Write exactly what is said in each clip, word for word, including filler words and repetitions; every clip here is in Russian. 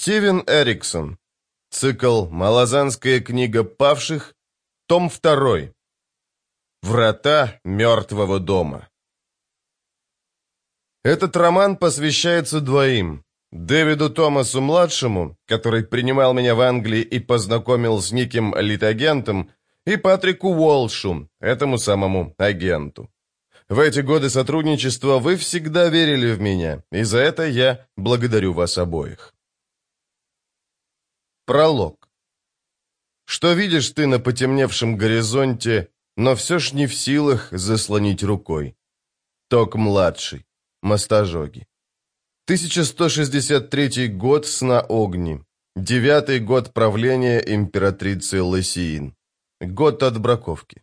Стивен Эриксон. Цикл «Малазанская книга павших», том второй. Врата мертвого дома. Этот роман посвящается двоим. Дэвиду Томасу-младшему, который принимал меня в Англии и познакомил с неким литагентом, и Патрику Уолшу, этому самому агенту. В эти годы сотрудничества вы всегда верили в меня, и за это я благодарю вас обоих. Пролог. Что видишь ты на потемневшем горизонте, но все ж не в силах заслонить рукой? Ток-младший. Мастожоги. тысяча сто шестьдесят третий год сна Огни. Девятый год правления императрицы Лосиин. Год отбраковки.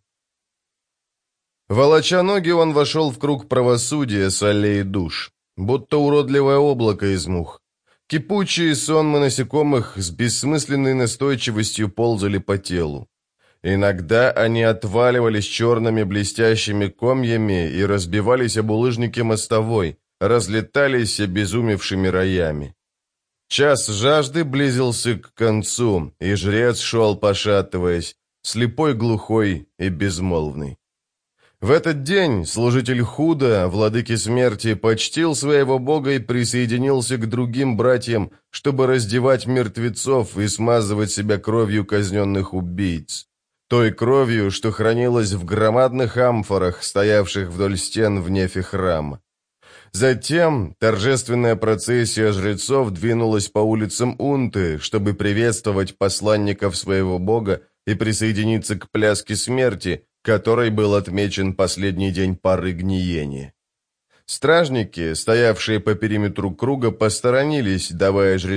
Волоча ноги, он вошел в круг правосудия с аллеи душ, будто уродливое облако из мух. Кипучие сонмы насекомых с бессмысленной настойчивостью ползали по телу. Иногда они отваливались черными блестящими комьями и разбивались об улыжники мостовой, разлетались обезумевшими роями. Час жажды близился к концу, и жрец шел, пошатываясь, слепой, глухой и безмолвный. В этот день служитель Худа, владыки смерти, почтил своего бога и присоединился к другим братьям, чтобы раздевать мертвецов и смазывать себя кровью казненных убийц. Той кровью, что хранилась в громадных амфорах, стоявших вдоль стен в нефе храма. Затем торжественная процессия жрецов двинулась по улицам Унты, чтобы приветствовать посланников своего бога и присоединиться к пляске смерти, которой был отмечен последний день пары гниения. Стражники, стоявшие по периметру круга, посторонились, давая жрецам